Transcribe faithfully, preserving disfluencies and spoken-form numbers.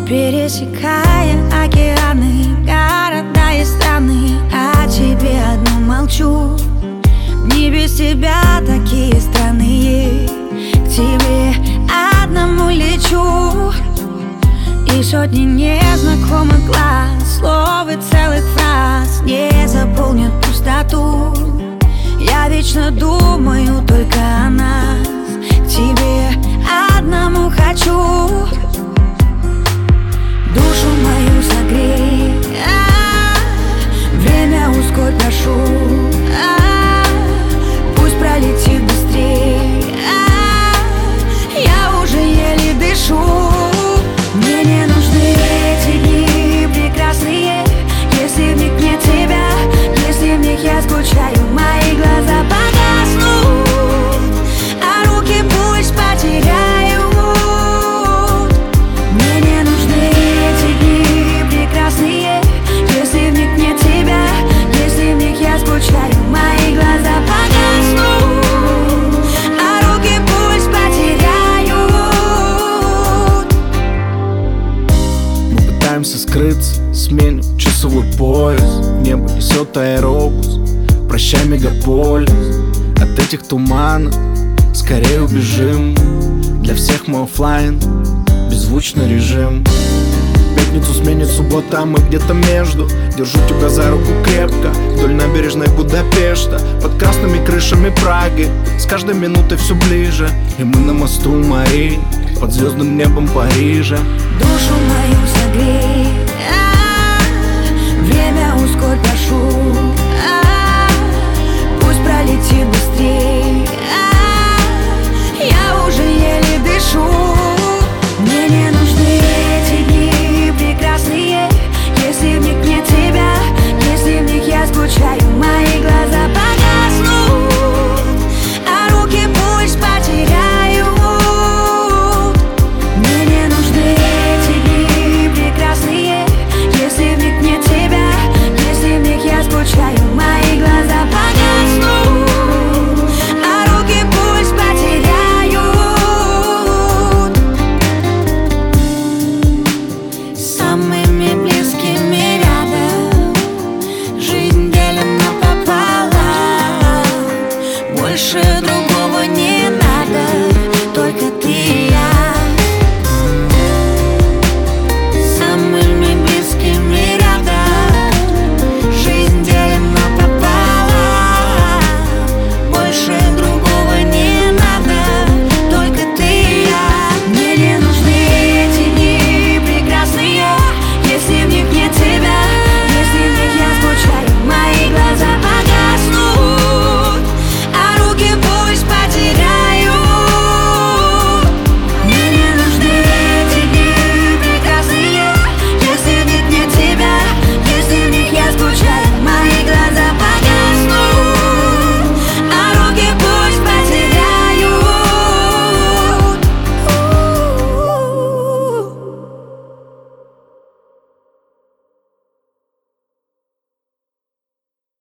пересекая океаны, города и страны. О тебе одну молчу, не без тебя такие странные. К тебе одному лечу, и сотни незнакомых глаз, слов и целых фраз не заполнят пустоту. Я вечно думаю только о нас, к тебе одному хочу. Душу мою согрей, а, время ускорь, прошу, а, пусть пролетит быстрей, а, я уже еле дышу. Мне не нужны эти дни прекрасные, если в них нет тебя, если в них я скучаю, мои глаза погаснут, а руки пусть потеряют. Мне не нужны эти дни прекрасные, если в них нет тебя, если в них я скучаю, мои глаза погаснут, а руки пусть потеряют. Мы пытаемся скрыться, сменим часовой пояс, небо несет аэробус, прощай, мегаполис. От этих туманов скорее убежим, для всех мы оффлайн, беззвучный режим. Пятницу сменит суббота, а мы где-то между. Держу тебя за руку крепко вдоль набережной Будапешта, под красными крышами Праги, с каждой минутой все ближе. И мы на мосту Мари, под звездным небом Парижа. Душу мою согрей, а, время ускорь, прошу.